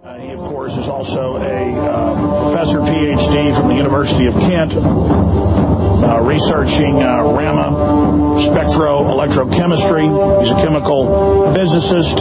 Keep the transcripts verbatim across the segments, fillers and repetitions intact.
Uh, he, of course, is also a uh, professor, P H D from the University of Kent, uh, researching uh, Raman spectro-electrochemistry. He's a chemical physicist.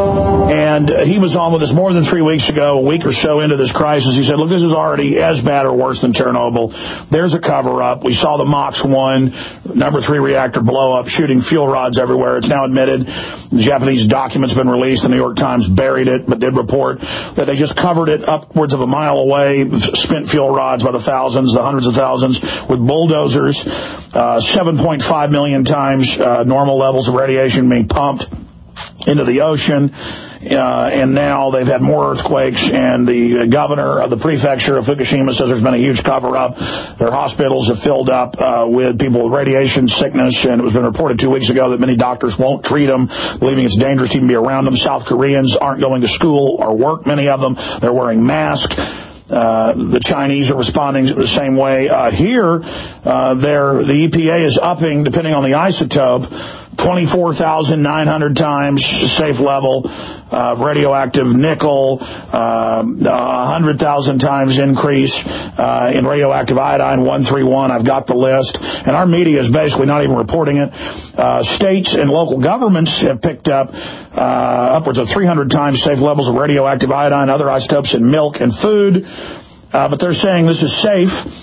And uh, he was on with us more than three weeks ago, a week or so into this crisis. He said, look, this is already as bad or worse than Chernobyl. There's a cover-up. We saw the MOX one, number three reactor blow-up, shooting fuel rods everywhere. It's now admitted. The Japanese document's been released. The New York Times buried it, but did report that they just covered it upwards of a mile away, spent fuel rods by the thousands, the hundreds of thousands, with bulldozers, uh, seven point five million times uh, normal levels of radiation being pumped into the ocean. Uh, and now they've had more earthquakes, and the governor of the prefecture of Fukushima says there's been a huge cover-up. Their hospitals have filled up uh, with people with radiation sickness, and it was been reported two weeks ago that many doctors won't treat them, believing it's dangerous to even be around them. South Koreans aren't going to school or work, many of them. They're wearing masks. Uh, the Chinese are responding the same way. Uh, here, uh, the E P A is upping, depending on the isotope, twenty-four thousand nine hundred times safe level of uh, radioactive nickel, uh, one hundred thousand times increase uh, in radioactive iodine, one thirty-one. I've got the list. And our media is basically not even reporting it. Uh, states and local governments have picked up uh, upwards of three hundred times safe levels of radioactive iodine, other isotopes in milk and food. Uh, but they're saying this is safe.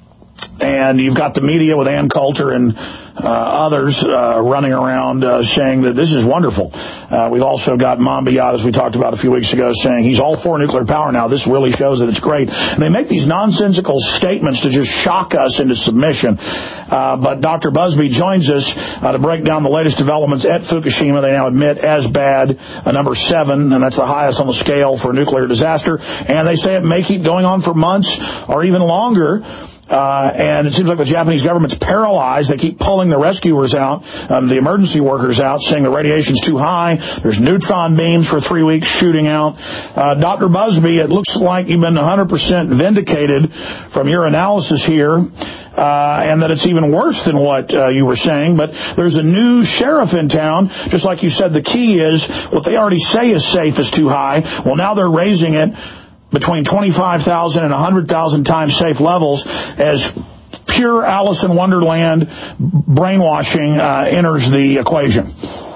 And you've got the media with Ann Coulter and uh, others uh, running around uh, saying that this is wonderful. Uh, we've also got Monbiot, as we talked about a few weeks ago, saying he's all for nuclear power now. This really shows that it's great. And they make these nonsensical statements to just shock us into submission. Uh, but Doctor Busby joins us uh, to break down the latest developments at Fukushima. They now admit as bad, a number seven, and that's the highest on the scale for a nuclear disaster. And they say it may keep going on for months or even longer. Uh, and it seems like the Japanese government's paralyzed. They keep pulling the rescuers out, um, the emergency workers out, saying the radiation's too high. There's neutron beams for three weeks shooting out. Uh, Doctor Busby, it looks like you've been one hundred percent vindicated from your analysis here. Uh, and that it's even worse than what uh, you were saying. But there's a new sheriff in town. Just like you said, the key is what they already say is safe is too high. Well, now they're raising it between twenty-five thousand and one hundred thousand times safe levels as pure Alice in Wonderland brainwashing uh, enters the equation.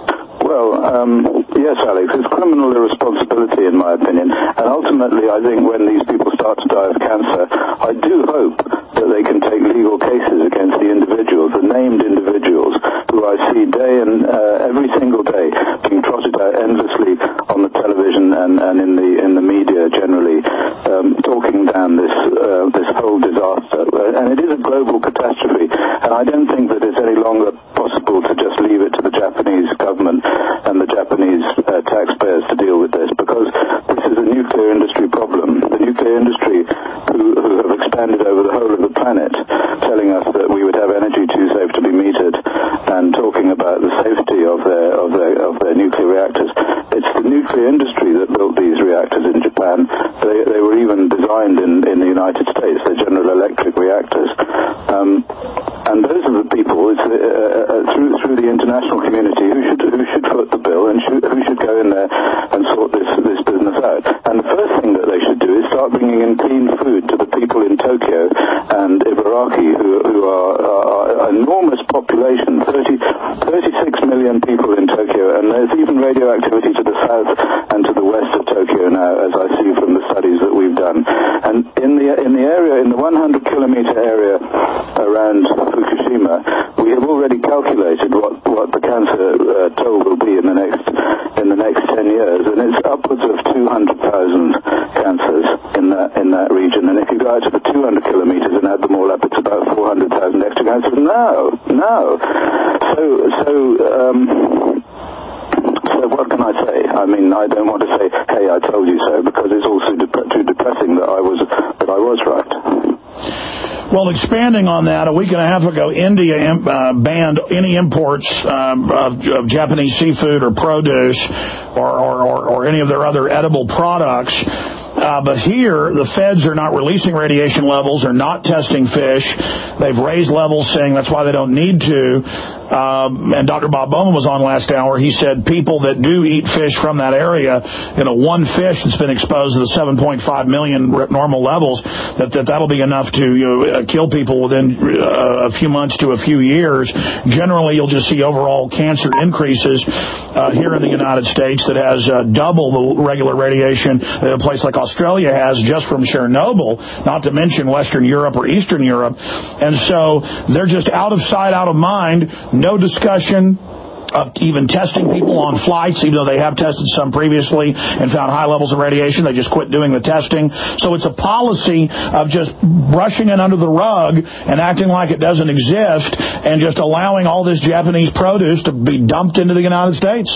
Well, um, yes, Alex, it's criminal irresponsibility, in my opinion. And ultimately, I think when these people start to die of cancer, I do hope that they can take legal cases against the individuals, the named individuals, who I see day and uh, every single day being trotted out endlessly on the television and, and in the in the media generally, um, talking down this uh, this whole disaster. And it is a global catastrophe. And I don't think that it's any longer possible to just leave it to the Japanese government and the Japanese uh, taxpayers to deal with this, because this is a nuclear industry problem. The nuclear industry, who, who have expanded over the whole of the planet, telling us that we would have energy too safe to be metered, and talking about the safety of their of their of their nuclear reactors. It's the nuclear industry that built these reactors in Japan. They they were even designed in in the United States. They're General Electric reactors. Um, and those are the people, it's, uh, uh, through through the international community, who should who should foot the bill and should, who should go in there and sort this this business out. And the first thing that they should do is start bringing in clean food to the people in Tokyo and Ibaraki, who who are, are an enormous population, thirty, thirty-six million people in Tokyo, and there's even radioactivity to the south and to the west of Tokyo now, as I see from the studies that we've done. And in the in the area, in the one hundred kilometer area around Fukushima, we have already calculated what, what the cancer uh, toll will be in the next in the next ten years, and it's upwards of two hundred thousand cancers in that in that region. And if you go out to the two hundred kilometers and add them all up, it's about four hundred thousand extra cancers. No, no. So so. Um, So what can I say? I mean, I don't want to say, "Hey, I told you so," because it's also dep- too depressing that I was that I was right. Well, expanding on that, a week and a half ago, India uh, banned any imports um, of, of Japanese seafood or produce or, or, or, or any of their other edible products. Uh, but here, the feds are not releasing radiation levels, are not testing fish. They've raised levels, saying that's why they don't need to. Um, and Doctor Bob Bowman was on last hour. He said people that do eat fish from that area, you know, one fish that's been exposed to the seven point five million normal levels, that, that that'll be enough to, you know, uh, kill people within uh, a few months to a few years. Generally, you'll just see overall cancer increases uh, here in the United States that has uh, double the regular radiation that a place like Australia has just from Chernobyl, not to mention Western Europe or Eastern Europe. And so they're just out of sight, out of mind. No discussion of even testing people on flights, even though they have tested some previously and found high levels of radiation. They just quit doing the testing. So it's a policy of just brushing it under the rug and acting like it doesn't exist and just allowing all this Japanese produce to be dumped into the United States.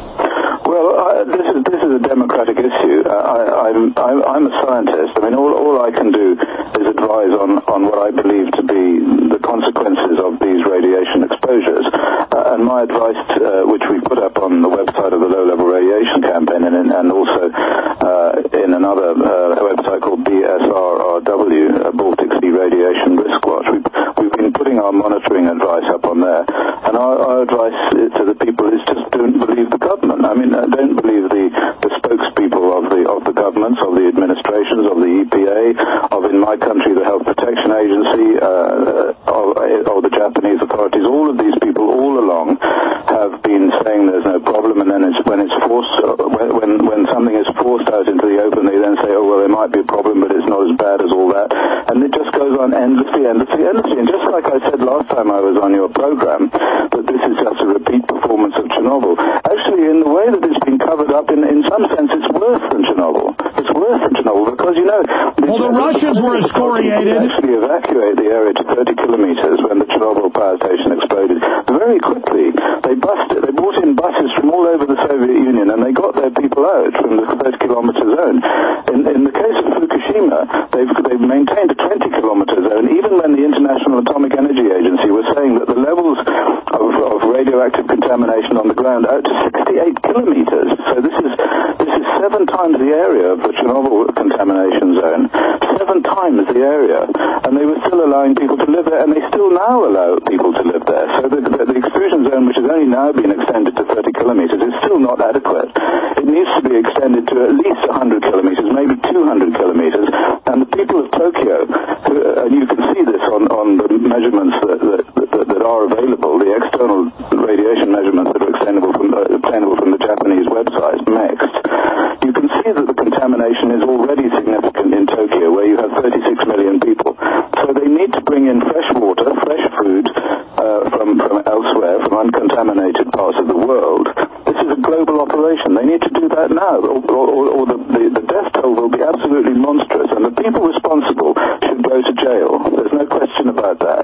Well, uh, this is this is a democratic issue. Uh, I, I'm I'm a scientist. I mean, all all I can do is advise on, on what I believe to be the consequences of these radiation exposures. Uh, and my advice, uh, which we put up on the website of the Low Level Radiation Campaign, and, and also uh, in another uh, website called B S R R W, uh, Baltic Sea Radiation Risk Watch. We've, we've been putting our monitoring advice up on there, and our, our advice to the people is just don't believe the government. I mean, uh, don't believe the, the spokespeople of the of the governments, of the administrations, of the E P A, of, in my country, the Health Protection Agency, uh, of, of the Japanese authorities. All of these people all along have been saying there's no problem, and then it's, when it's forced, uh, when, when when something is forced out into the open, they then say, oh, well, there might be a problem, but it's not as bad as all that. And it just goes on endlessly, endlessly, endlessly. And just like I said last time I was on your program, that this is just a repeat performance of Chernobyl. Actually, in the way that it's been covered up, in, in some sense, it's worse than Chernobyl. It's worse than Chernobyl because, you know... Well, the Russians were excoriated. They actually evacuate the area to thirty kilometers when the Chernobyl power station exploded. Very quickly, they busted, they brought in buses from all over the Soviet Union, and they got their people out from the thirty kilometer zone. In, in the case of Fukushima, they've, they've maintained a twenty kilometer zone, even when the International Atomic Energy Agency was saying that the levels of, of radioactive contamination on the ground out to sixty-eight kilometers. So this is this is seven times the area of the Chernobyl contamination zone, seven times the area, and they were still allowing people to live there, and they still now allow people to live there. So the, the, the exclusion zone, which has only now been extended to thirty kilometers, is still not adequate. It needs to be extended to at least one hundred kilometers, maybe two hundred kilometers, and the people of Tokyo, who, and you can see this on, on the measurements that, that, that, that are available, the external radiation measurements that are extendable from, uh, obtainable from the Japanese website, MEXT, you can see that the contamination is already significant in Tokyo, where you have thirty-six million people. So they need to bring in fresh water, fresh food uh, from, from elsewhere, from uncontaminated parts of the world. This is a global operation. They need to do that now, or, or, or the, the, the death toll will be absolutely monstrous, and the people responsible should go to jail. There's no question about that.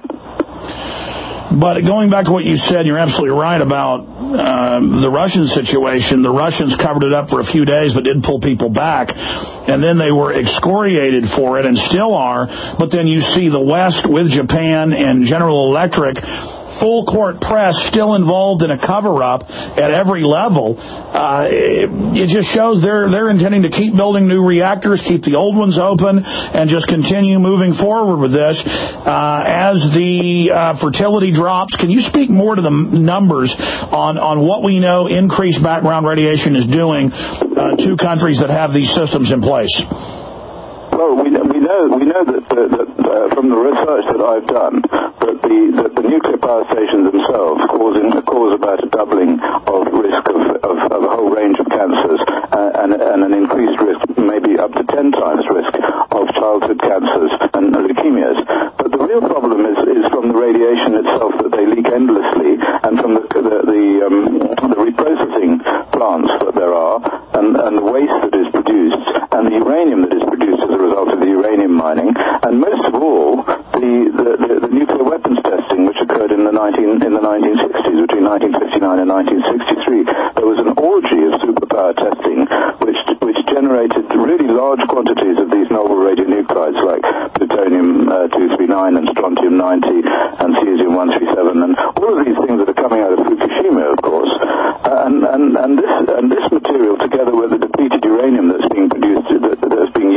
But going back to what you said, you're absolutely right about uh, the Russian situation. The Russians covered it up for a few days but did pull people back. And then they were excoriated for it and still are. But then you see the West with Japan and General Electric, full court press, still involved in a cover-up at every level. Uh, it, it just shows they're they're intending to keep building new reactors, keep the old ones open, and just continue moving forward with this. Uh, as the uh, fertility drops, can you speak more to the numbers on, on what we know increased background radiation is doing uh, to countries that have these systems in place? Well, we, we know we know that, that, that uh, from the research that I've done, that the that the nuclear power stations themselves cause in, cause about a doubling of risk of, of, of a whole range of cancers, uh, and, and an increased risk, maybe up to ten times risk of childhood cancers and leukemias. But the real problem is is from the radiation itself, that they leak endlessly, and from the the the, um, the reprocessing plants that there are, and, and the waste that is produced, and the uranium that is produced as a result of the uranium mining, and most of all, the, the, the, the nuclear weapons testing, which occurred in the nineteen in the nineteen sixties, between nineteen fifty-nine and nineteen sixty-three. There was an orgy of superpower testing, which which generated really large quantities of these novel radionuclides, like plutonium uh, two thirty-nine and strontium ninety and cesium one thirty-seven, and all of these things that are coming out of Fukushima, of course. Uh, and, and and this and this material, together with the depleted uranium that's being produced, that, that's being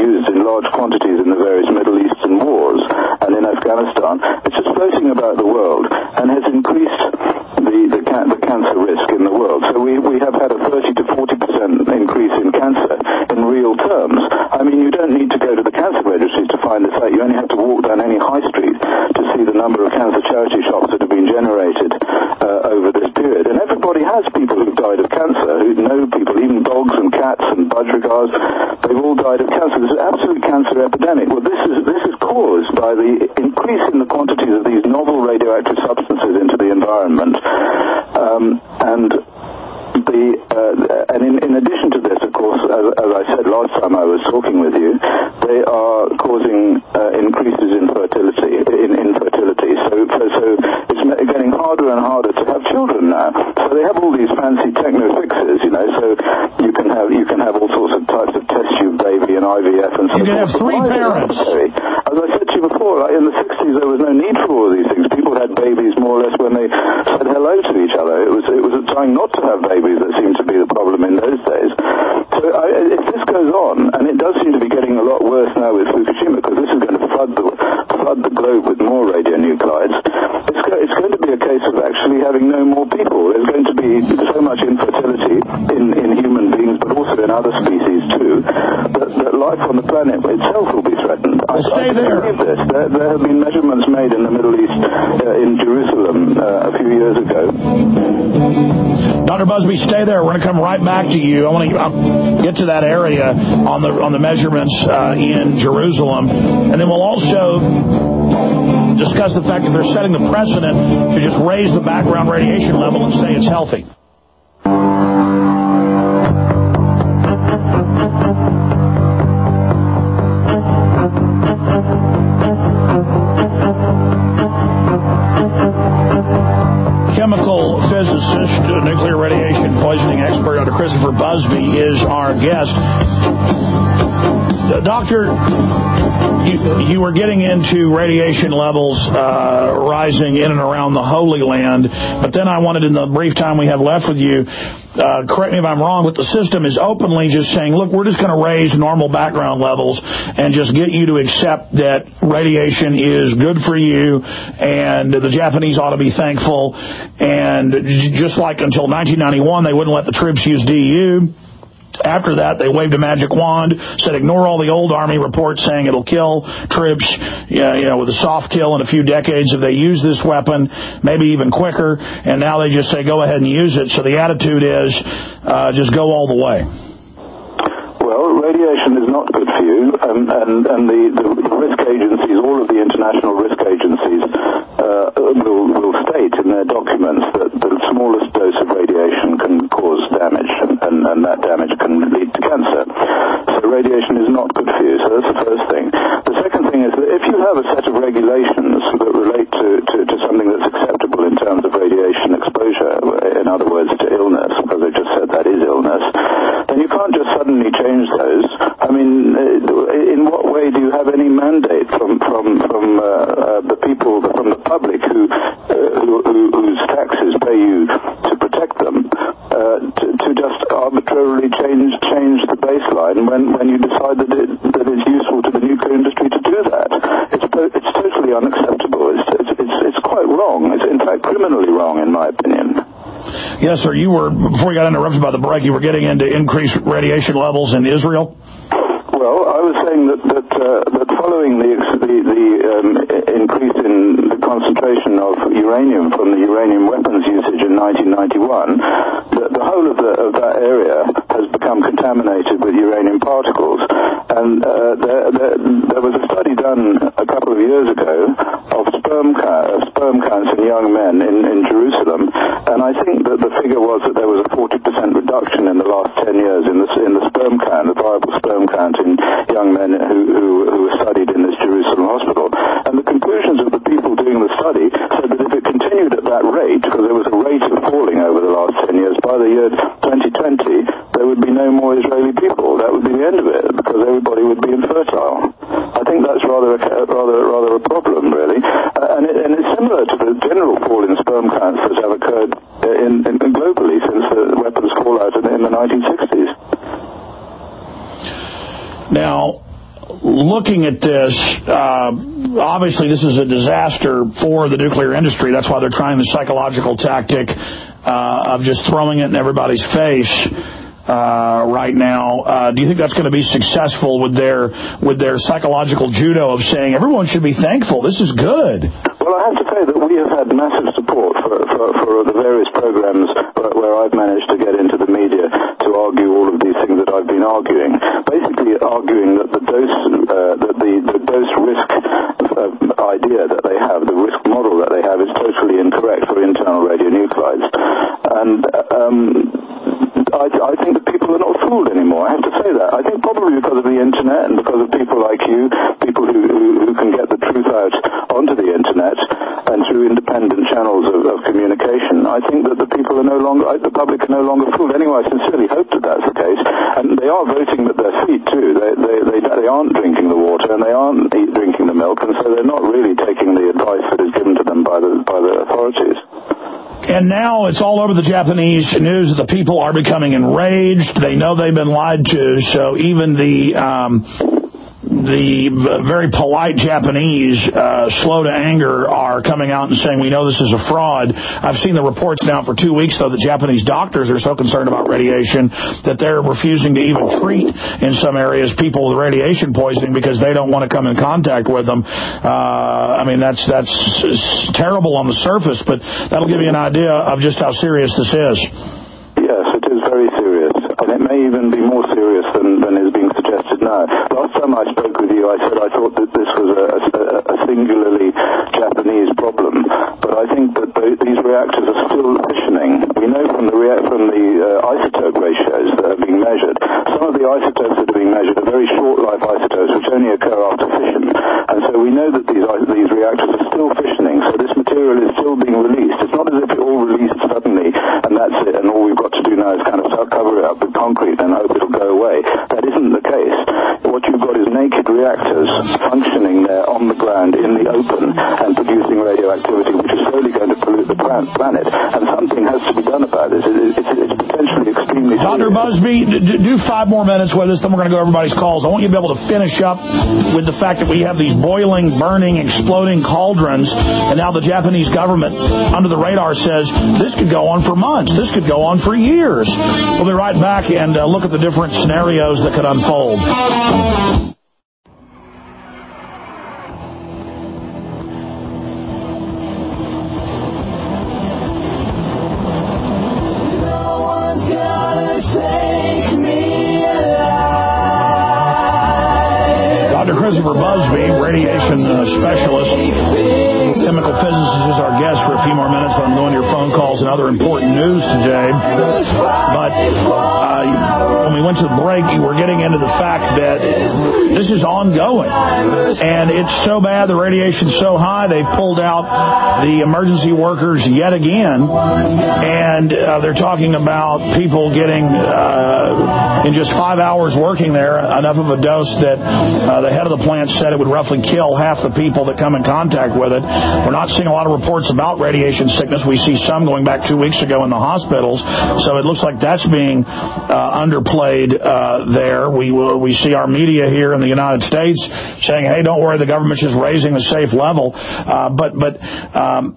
on. It's just floating about the world and has increased the, the, ca- the cancer risk in the world. So we, we have had a thirty to forty percent increase in cancer in real terms. I mean, you don't need to go to the cancer registries to find this out. You only have to walk down any high street to see the number of cancer charity shops that have been generated uh, over this period. And everybody has people who've died of cancer, who know people, even dogs and cats and budgerigars, they've all died of cancer. There's an absolute cancer epidemic. Well, this is this is caused by the increase in the quantities of these novel radioactive substances into the environment. Um, and the uh, and in, in addition to this, of course, as, as I said last time I was talking with you, they are causing uh, increases in fertility. In infertility. So, so, so it's getting harder and harder to have children now. So they have all these fancy techno fixes, you know. So you can have you can have all sorts of types of test tube baby and I V F and so you can forth. have three parents. As I said to you before, like in the sixties there was no need for all of these things. People had babies more or less when they said hello to each other. It was it was trying not to have babies that seemed to be the problem in those days. So I, if this goes on, and it does seem to be getting a lot worse now with Fukushima, because this is going to flood the flood the globe with more radionuclides, it's, go, it's going to be a case of actually having no more people. There's going to be so much infertility in, in human beings, but also in other species too, that, that life on the planet itself will be threatened. Well, I, stay I there. believe this. There, there have been measurements made in the Middle East, uh, in Jerusalem, uh, a few years ago. Doctor Busby, stay there. We're going to come right back to you. I want to uh, get to that area on the on the measurements uh, in Jerusalem, and then we'll also discuss the fact that they're setting the precedent to just raise the background radiation level and say it's healthy. Chemical physicist, uh, nuclear radiation poisoning expert, Doctor Christopher Busby is our guest. Uh, doctor, you, you were getting into radiation levels uh, rising in and around the Holy Land, but then I wanted, in the brief time we have left with you, uh, correct me if I'm wrong, but the system is openly just saying, look, we're just going to raise normal background levels and just get you to accept that radiation is good for you, and the Japanese ought to be thankful. And just like until nineteen ninety-one, they wouldn't let the troops use D U. After that, they waved a magic wand, said ignore all the old Army reports saying it'll kill troops, yeah, you know, with a soft kill in a few decades if they use this weapon, maybe even quicker. And now they just say go ahead and use it. So the attitude is uh, just go all the way. Well, radiation is not good for you, um, and, and the, the, the risk agencies, all of the international risk agencies, uh, will, will state in their documents that the smallest dose of radiation can cause damage, and, and, and that damage can lead to cancer. So radiation is not good for you, so that's the first thing. The second thing is that if you have a set of regulations that relate to, to, to something that's acceptable in terms of radiation exposure, in other words, to illness, because I just said that is illness, then you can't just suddenly change those. I mean, in what way do you have any mandate from from from uh, uh, the people, from the public, who, uh, who, who whose taxes pay you to protect them, uh, to, to just arbitrarily change change the baseline when, when you decide that it that it's useful to the nuclear industry to do that? It's it's totally unacceptable. It's it's it's, it's quite wrong. It's in fact criminally wrong, in my opinion. Yes, sir. You were, before you got interrupted by the break, you were getting into increased radiation levels in Israel? Well, I was saying that that, uh, that following the the, the um, increase in the concentration of uranium from the uranium weapons usage in nineteen ninety-one, the, the whole of, the, of that area has become contaminated with uranium particles. And uh, there, there, there was a study done a couple of years ago of sperm, count, of sperm counts in young men in, in Jerusalem, and I think that the figure was that there was a forty percent reduction in the last ten years in the, in the sperm count, the viable sperm count in young men who, who, who were studied in this Jerusalem hospital. And the conclusions of the people doing the study said that if it continued at that rate, because there was a rate of falling over the last ten years, by the year twenty twenty, there would be no more Israeli people. That would be the end of it, because everybody would be infertile. I think that's rather a, rather, rather a problem, really. Uh, and, it, and it's similar to the general fall in sperm counts that have occurred in, in, globally since the weapons call out in, in the nineteen sixties. Now, looking at this, uh, obviously this is a disaster for the nuclear industry. That's why they're trying the psychological tactic uh, of just throwing it in everybody's face uh, right now. Uh, do you think that's going to be successful with their with their psychological judo of saying everyone should be thankful? This is good. Well, I have to say that we have had massive support for, for, for the various programs where, where I've managed to get into the media to argue all of these things that I've been arguing. Basically arguing that the dose, uh, that the, the dose risk uh, idea that they have, the risk model that they have, is totally incorrect for internal radionuclides. And um, I, I think that people are not fooled anymore. I have to say that. I think probably because of the internet and because of people like you, people who, who, who can get the truth out onto the internet and through independent channels of, of communication, I think that the people are no longer, the public are no longer fooled. Anyway, I sincerely hope that that's the case. And they are voting with their feet too. They they they, they aren't drinking the water and they aren't eat, drinking the milk, and so they're not really taking the advice that is given to them by the by the authorities. And now it's all over the Japanese news that the people are becoming enraged. They know they've been lied to, so even the um, the very polite Japanese, uh, slow to anger, are coming out and saying, we know this is a fraud. I've seen the reports now for two weeks, though, that Japanese doctors are so concerned about radiation that they're refusing to even treat, in some areas, people with radiation poisoning because they don't want to come in contact with them. Uh, I mean, that's, that's terrible on the surface, but that'll give you an idea of just how serious this is. Yes, it is very serious, and it may even be more serious than, than is being suggested now. Last time I spoke with you, I said I thought that this was a, a, a singularly Japanese problem, but I think that the, these reactors are still fissioning. We know from the rea- from the uh, isotope ratios that are being measured, some of the isotopes that are being measured are very short-life isotopes which only occur after fission, and so we know that these these reactors are still fissioning, so this material is still being released. It's not as if it all released suddenly and that's it, and all we've got to do now is kind of cover it up with concrete and hope it'll go away. That isn't the case. What you've got is naked reactors functioning there on the ground in the open and producing radioactivity, which is slowly going to pollute the planet. And something has to be done about this. It's, it's, it's potentially extremely serious. Doctor Busby, do five more minutes with us, then we're going to go to everybody's calls. I want you to be able to finish up with the fact that we have these boiling, burning, exploding cauldrons, and now the Japanese government, under the radar, says this could go on for months. This could go on for years. We'll be right back and uh, look at the different scenarios that could unfold. Doctor Christopher Busby, radiation uh, specialist, chemical physicist, is our guest for a few more minutes. I'm going to your phone calls and other important news today. But uh, when we went to the break, you were getting into the fact that this is ongoing. And it's so bad, the radiation's so high, they've pulled out the emergency workers yet again. And uh, they're talking about people getting, uh, in just five hours working there, enough of a dose that uh, the head of the plant said it would roughly kill half the people that come in contact with it. We're not seeing a lot of reports about radiation sickness. We see some going back two weeks ago in the hospitals. So it looks like that's being uh, underplayed uh, there. We will, we see our media here in the United States saying, hey, don't worry, the government's just raising the safe level. Uh, but, but, um,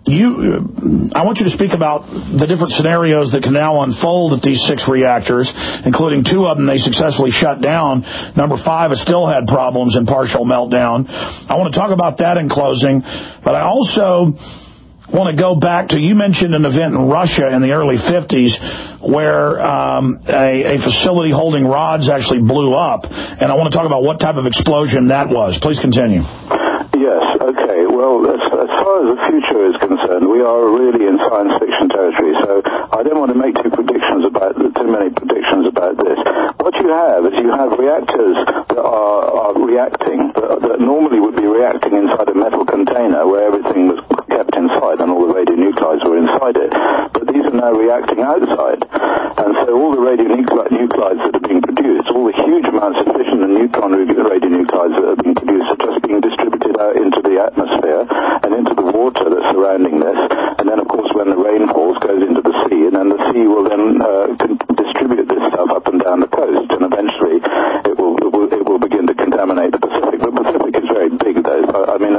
You, I want you to speak about the different scenarios that can now unfold at these six reactors, including two of them they successfully shut down. Number five has still had problems and partial meltdown. I want to talk about that in closing, but I also want to go back to, you mentioned an event in Russia in the early fifties where um, a, a facility holding rods actually blew up, and I want to talk about what type of explosion that was. Please continue. Yes, okay. Well, as, as far as the future is concerned, we are really in science fiction territory, so I don't want to make too predictions about too many predictions about this. What you have is you have reactors that are, are reacting, that, that normally would be reacting inside a metal container where everything was kept inside and all the radionuclides were inside it. But these are now reacting outside, and so all the radionuclides that are being produced, all the huge amounts of fission and neutron radionuclides that are being produced are just being distributed out into the atmosphere and into the water that's surrounding this, and then of course when the rain falls goes into the sea, and then the sea will then uh, con- distribute this stuff up and down the coast, and eventually it will, it will it will begin to contaminate the Pacific. The Pacific is very big though. I mean,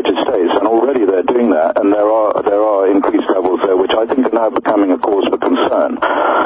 United States, and already they're doing that, and there are there are increased levels there, which I think are now becoming a cause for concern.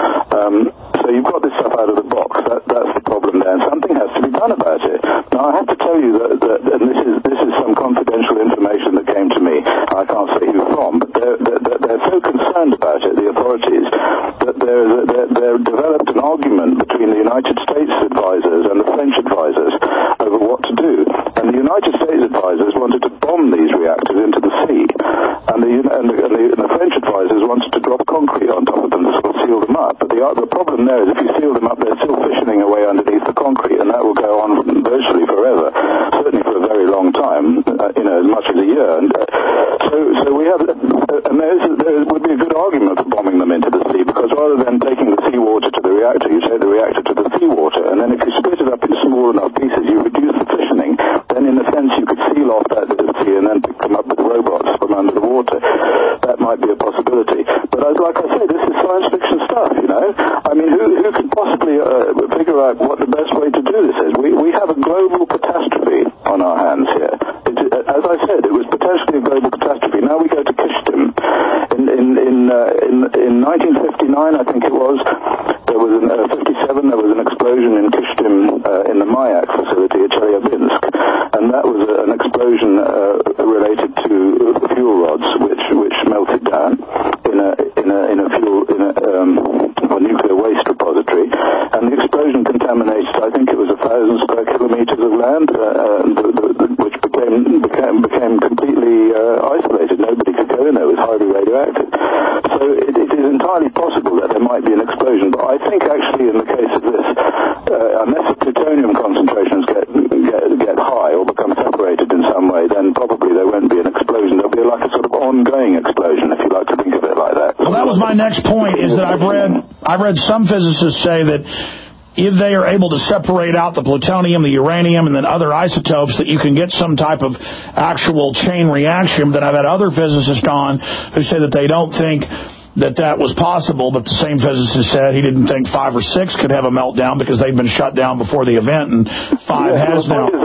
Um, so you've got this stuff out of the box. That, that's the problem there, and something has to be done about it. Now, I have to tell you that, that and this is this is some confidential information that came to me. I can't say who from, but they're, they're, they're so concerned about it, the authorities, that they're, they're, they're developed an argument between the United States advisors and the French advisors over what to do. And the United States advisors wanted to bomb these reactors into the sea, and the and the, and the, and the French advisors wanted to drop concrete on top of them to sort of seal them up. But the the problem there is if you seal them up, they're still fissioning away underneath the concrete, and that will go on virtually forever, certainly for a very long time, uh, you know, as much as a year. And uh, so, so we have, uh, and there, is, there would be a good argument for bombing them into the sea, because rather than taking the seawater to the reactor, you take the reactor to the seawater, and then if you split it up into small enough pieces, you reduce the fissioning. Then, in a sense, you could seal off that to the sea and then pick them up with robots from under the water. That might be a possibility. But as, like I say, this is science fiction stuff, you know. I mean, who, who could possibly uh, figure out what the best way to do this is? We, we have a global catastrophe on our hands here. It, as I said, it was potentially a global catastrophe. Now we go to Kishtim. In in in, uh, in, in nineteen fifty-nine, I think it was, there was an, uh, fifty-seven, there was an explosion in Kishtim uh, in the Mayak facility at Chelyabinsk, and that was a, an explosion uh, related to fuel rods, which which melted down in a in a in a fuel in a, um, a nuclear waste repository, and the explosion contaminated, I think it was a thousand square kilometers of land, uh, uh, the, the, the, which became became became completely uh, isolated. Nobody could go in there. It was highly radioactive. So it, it is entirely possible that there might be an explosion. But I think actually in the case of this, uh, unless the plutonium concentrations get, get get high or become separated in some way, then probably there won't be an explosion. There'll be like a sort of ongoing explosion, if you like to think of it like that. Well, that was my next point, is that I've read I've read some physicists say that if they are able to separate out the plutonium, the uranium, and then other isotopes, that you can get some type of actual chain reaction. Then I've had other physicists on who say that they don't think that that was possible, but the same physicist said he didn't think five or six could have a meltdown because they've been shut down before the event, and five yeah, has now.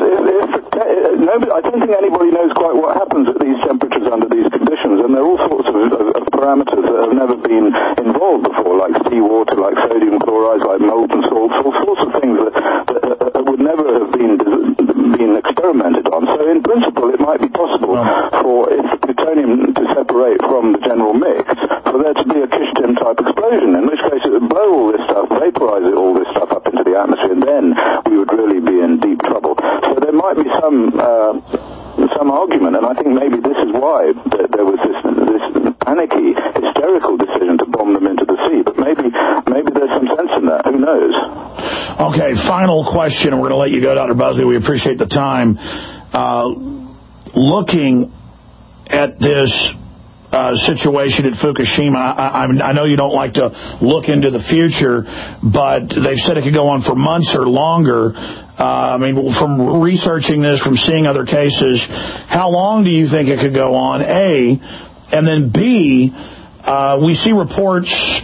Nobody, I don't think anybody knows quite what happens at these temperatures under these conditions, and there are all sorts of, of, of parameters that have never been involved before, like seawater, like sodium chlorides, like molten salts, all sorts of things that, that, that would never have been been experimented on. So in principle, it might be possible for if the plutonium to separate from the general mix, for there to be a Kishtim type explosion, in which case it would blow all this stuff, vaporize it, all this stuff up into the atmosphere, and then we would really be in deep trouble. So there might be some uh, some argument, and I think maybe this is why th- there was this this panicky, hysterical decision to bomb them into the sea. But maybe maybe there's some sense in that. Who knows? Okay, final question, and we're going to let you go, Doctor Busby. We appreciate the time. Uh, looking at this uh, situation at Fukushima, I, I, I know you don't like to look into the future, but they've said it could go on for months or longer. Uh, I mean, from researching this, from seeing other cases, how long do you think it could go on, A? And then B, uh, we see reports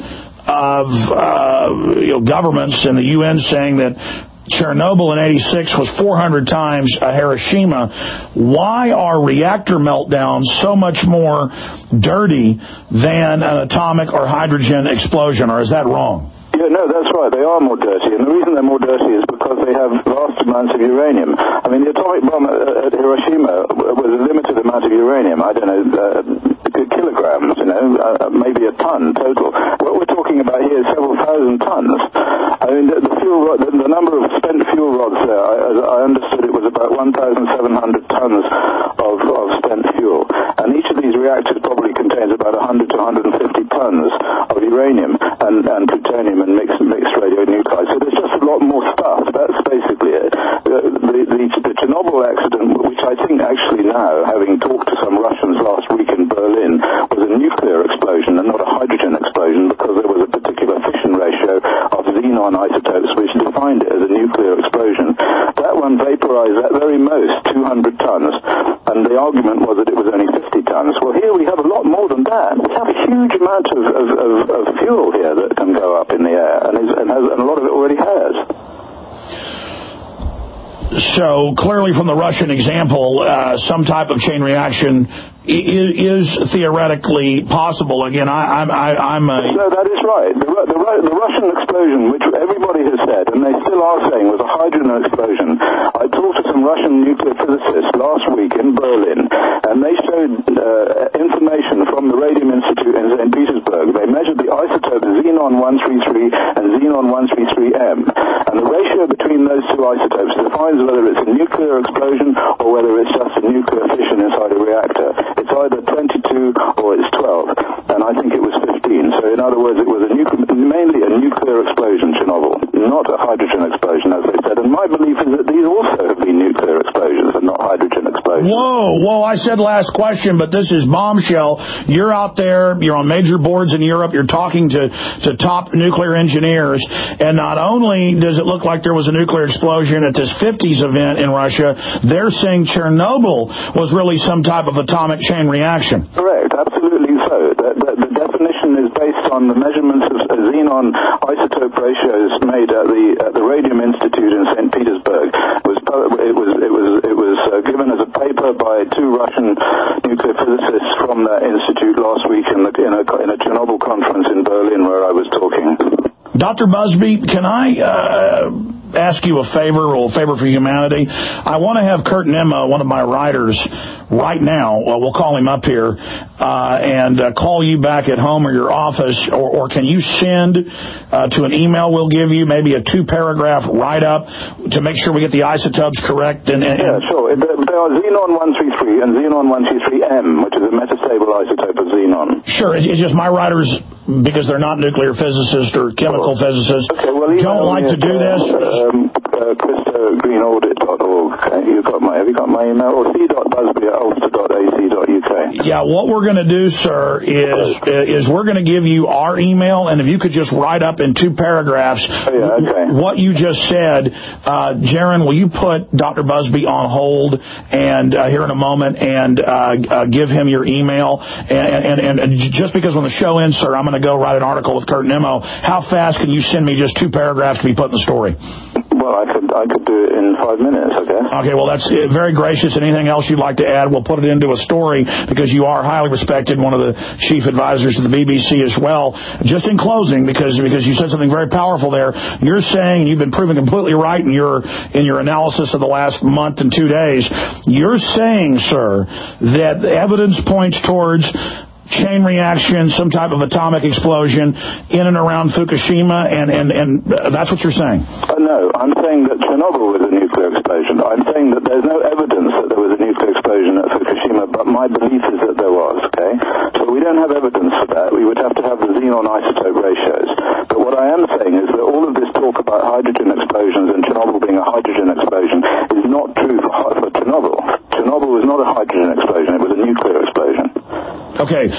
of uh, you know, governments and the U N saying that Chernobyl in eighty-six was four hundred times a Hiroshima. Why are reactor meltdowns so much more dirty than an atomic or hydrogen explosion, or is that wrong? Yeah, no, that's right. They are more dirty, and the reason they're more dirty is because they have vast amounts of uranium. I mean, the atomic bomb at, at Hiroshima was a limited amount of uranium. I don't know, uh, kilograms, you know, uh, maybe a ton total. What we're talking about here is several thousand tons. I mean, the, the fuel rod, the, the number of spent fuel rods there, I, I understood it was about one thousand seven hundred tons of, of spent fuel, and each of these reactors probably contains about one hundred to one hundred fifty tons of uranium and, and plutonium and mixed, mixed radionuclides. So there's just a lot more stuff. That's basically it. The, the, the, the Chernobyl accident, which I think actually now, having talked to some Russians last week in Berlin, was a nuclear explosion and not a hydrogen explosion, because there was a particular fission ratio of xenon isotopes which defined it as a nuclear explosion. That one vaporized at very most two hundred tons, and the argument was that it was only fifty tons. Well, here we have a lot more than that. We have a huge amount of, of, of, of fuel here that can go up in the air, and, is, and, has, and a lot of it already has. So clearly from the Russian example, uh, some type of chain reaction is, is theoretically possible. Again, I, I'm, I, I'm a... No, that is right. The, the, the Russian explosion, which everybody has said, and they still are saying, was a hydrogen explosion. I talked to some Russian nuclear physicists last week in Berlin, and they showed uh, information from the Radium Institute in Saint Petersburg. They measured the isotope xenon one thirty-three and xenon one thirty-three M, and the ratio between those two isotopes defines whether it's a nuclear explosion or whether it's just a nuclear fission inside a reactor. It's either twenty-two or it's twelve, and I think it was fifteen. So in other words, it was a nuclear, mainly a nuclear explosion, Chernobyl, not a hydrogen explosion, as they said. And my belief is that these also have been nuclear explosions and not hydrogen explosions. Whoa, whoa, I said last question, but this is bombshell. You're out there, you're on major boards in Europe, you're talking to, to top nuclear engineers, and not only does it look like there was a nuclear explosion at this fifties event in Russia, they're saying Chernobyl was really some type of atomic chain reaction. Correct, absolutely so. The, the, the definition is based on the measurements of xenon isotope ratios made at the at the Radium Institute in Saint Petersburg. It was it was it was it was uh, given as a paper by two Russian nuclear physicists from that institute last week in the in a in a Chernobyl conference in Berlin where I was talking. Doctor Busby, can I uh, ask you a favor, or a favor for humanity? I want to have Kurt Nimmo, one of my writers, right now, well, we'll call him up here, uh, and uh, call you back at home or your office, or, or can you send uh, to an email we'll give you maybe a two-paragraph write-up to make sure we get the isotopes correct? And, and Yeah, sure. There are xenon one thirty-three and xenon one thirty-three M, which is a metastable isotope of xenon. Sure, it's just my writers, because they're not nuclear physicists or chemical physicists, okay, well, don't like to do this. Um, uh, Krista Green Audit dot org. Okay, you got my, have you got my email? Or c dot busby at ulster dot a c dot u k. Yeah, what we're going to do, sir, is is we're going to give you our email, and if you could just write up in two paragraphs oh, yeah, okay. what you just said. Uh, Jaron, will you put Doctor Busby on hold and uh, here in a moment and uh, uh, give him your email? And, and, and just because when the show ends, sir, I'm going to go write an article with Kurt Nimmo. How fast can you send me just two paragraphs to be put in the story? Well, I could I could do it in five minutes, okay? Okay, well, that's very gracious. Anything else you'd like to add, we'll put it into a story, because you are highly respected, one of the chief advisors to the B B C as well. Just in closing, because because you said something very powerful there, you're saying, and you've been proven completely right in your in your analysis of the last month and two days, you're saying, sir, that the evidence points towards chain reaction, some type of atomic explosion in and around Fukushima, and, and, and that's what you're saying? Uh, no, I'm saying that Chernobyl was a nuclear explosion. I'm saying that there's no evidence that there was a nuclear explosion at Fukushima, but my belief is that there was, okay? So we don't have evidence for that. We would have to have the xenon isotope ratios. But what I am saying is that all of this talk about hydrogen explosions and Chernobyl being a hydrogen explosion is not true for, for Chernobyl. Chernobyl was not a hydrogen explosion. It was a nuclear explosion. Okay,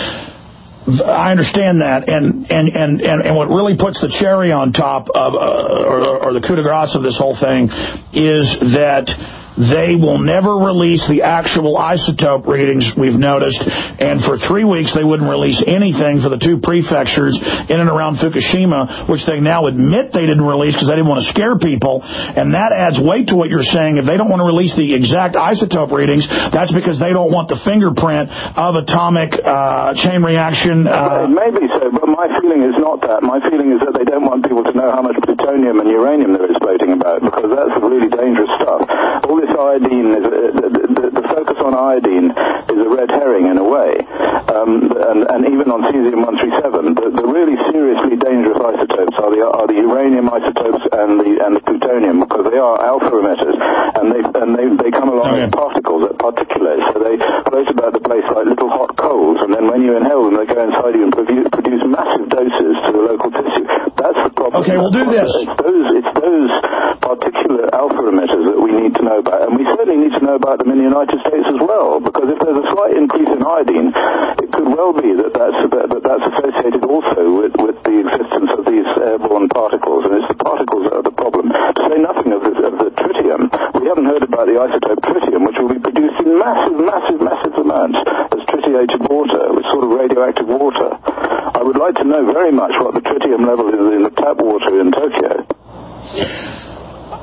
I understand that, and and, and, and, and what really puts the cherry on top of, uh, or, or the coup de grace of this whole thing, is that they will never release the actual isotope readings, we've noticed, and for three weeks they wouldn't release anything for the two prefectures in and around Fukushima, which they now admit they didn't release because they didn't want to scare people, and that adds weight to what you're saying. If they don't want to release the exact isotope readings, that's because they don't want the fingerprint of atomic uh, chain reaction. Uh, Maybe so, but my feeling is not that. My feeling is that they don't want people to know how much plutonium and uranium there is floating about, because that's really dangerous stuff. All this iodine, is, uh, the, the, the focus on iodine is a red herring in a way, um, and, and even on cesium one thirty-seven. The, the really seriously dangerous isotopes are the are the uranium isotopes and the and the plutonium, because they are alpha emitters, and they and they they come along okay. as particles, as particulates, so they float about the place like little hot coals, and then when you inhale them, they go inside you and produce, produce massive doses to the local tissue. That's the problem. Okay, we'll do this. It's those it's those particular alpha emitters that we need to know about. And we certainly need to know about them in the United States as well, because if there's a slight increase in iodine, it could well be that that's, that, that that's associated also with, with the existence of these airborne particles, and it's the particles that are the problem. To say nothing of the, of the tritium, we haven't heard about the isotope tritium, which will be produced in massive, massive, massive amounts as tritiated water, which sort of radioactive water. I would like to know very much what the tritium level is in the tap water in Tokyo.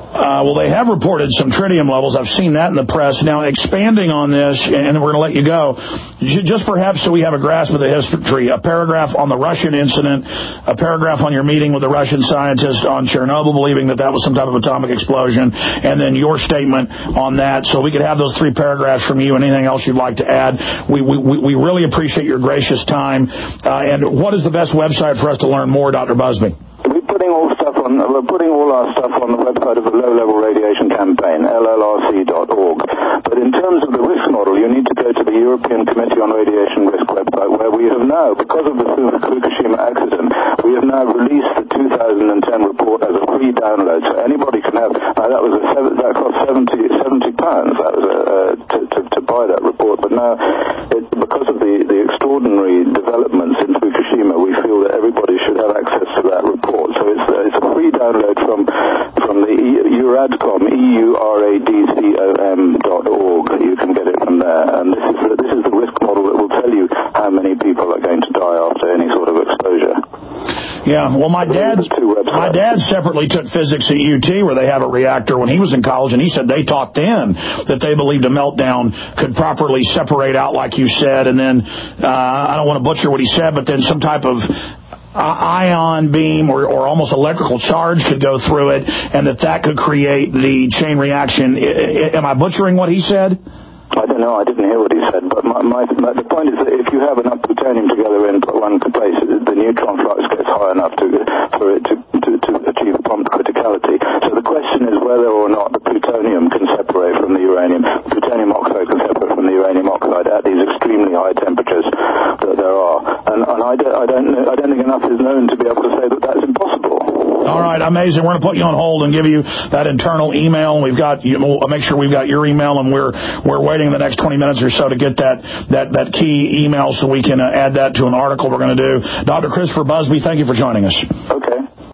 Uh, well, they have reported some tritium levels. I've seen that in the press. Now, expanding on this, and we're going to let you go, just perhaps so we have a grasp of the history, a paragraph on the Russian incident, a paragraph on your meeting with the Russian scientist on Chernobyl, believing that that was some type of atomic explosion, and then your statement on that. So we could have those three paragraphs from you. Anything else you'd like to add? We, we, we really appreciate your gracious time. Uh, and what is the best website for us to learn more, Doctor Busby? We're putting all stuff on. We're putting all our stuff on the website of the Low Level Radiation Campaign, L L R C dot org. But in terms of the risk model, you need to go to the European Committee on Radiation Risk website, where we have now, because of the Fukushima accident, we have now released the two thousand ten report as a free download, so anybody can have. Now that was a seven, that cost seventy, seventy pounds. That was a, uh, to, to, to buy that report. But now, it, because of the the extraordinary developments in Fukushima, we feel that everybody should have access to that report. So it's uh, it's a free download from from the Euradcom, E U R A D C O M dot org. You can get it from there. And this is the, this is the risk model that will tell you how many people are going to die after any sort of exposure. Yeah, well, my dad, my dad separately took physics at U T, where they have a reactor when he was in college, and he said they taught then that they believed a meltdown could properly separate out, like you said, and then, uh, I don't want to butcher what he said, but then some type of ion beam or, or almost electrical charge could go through it, and that that could create the chain reaction. I, I, am I butchering what he said? I don't know. I didn't hear what he said, but my, my, my, the point is that if you have enough plutonium together in one place, the neutron flux gets high enough to for it to, to, to achieve prompt criticality. So the question is whether or not the plutonium can separate from the uranium. Plutonium oxide can separate from the uranium oxide at these extremely high temperatures that there are. And, and I, don't, I don't know, I don't think enough is known to be able to say that that's impossible. All right, amazing. We're going to put you on hold and give you that internal email. We've got, you know, we'll make sure we've got your email, and we're we're waiting the next twenty minutes or so to get that that that key email so we can uh, add that to an article we're going to do. Doctor Christopher Busby, thank you for joining us. Okay.